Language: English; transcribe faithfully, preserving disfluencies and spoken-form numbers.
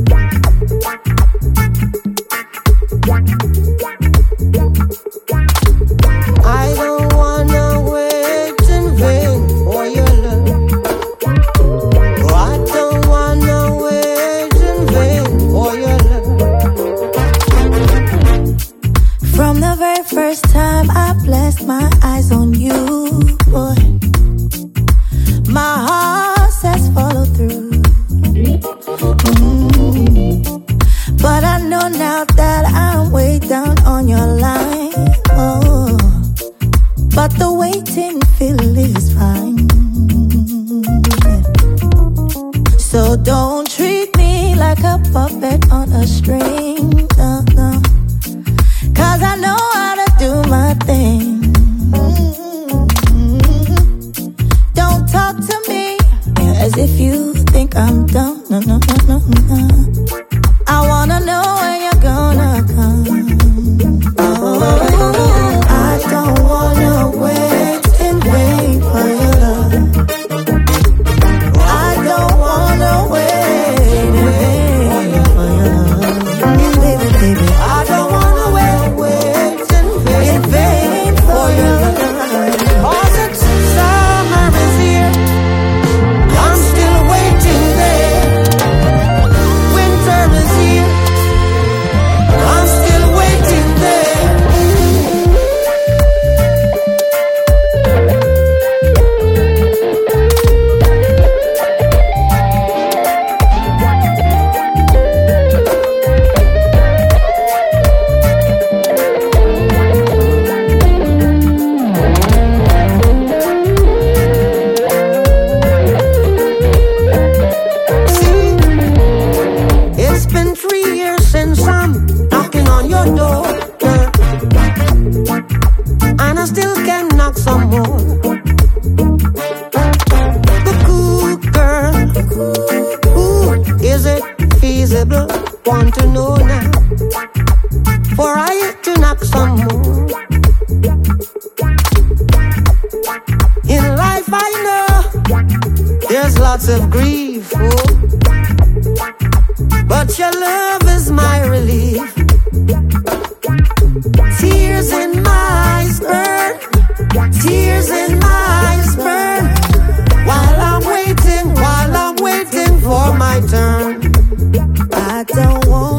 I don't wanna wait in vain for your love. Oh, I don't wanna wait in vain for your love. From the very first time I blessed my eyes on you, boy, my heart says follow through. Mm. But I know now that I'm way down on your line. Oh, but the waiting feel is fine. So don't treat me like a puppet on a string. No, no. Cause I know how to do my thing. Don't talk to me as if you think I'm dumb. No, no, no, no, no. I wanna know when you're gonna come. Oh, I don't wanna wait in vain for your love. I don't wanna wait in vain for your love. Baby, baby, I don't wanna wait, wait in vain, in vain for your love. Cause it's summer is here, I'm still waiting there. Winter is here, I'm still waiting there. See, it's been three years since I'm knocking on your door, girl, and I still can knock some more. The cool girl, ooh, is it feasible? Want to know now, for I to knock some more. In life I know there's lots of grief, oh, but your love is my relief. Tears in my eyes burn, tears in my eyes burn, while I'm waiting, while I'm waiting for my turn. I don't want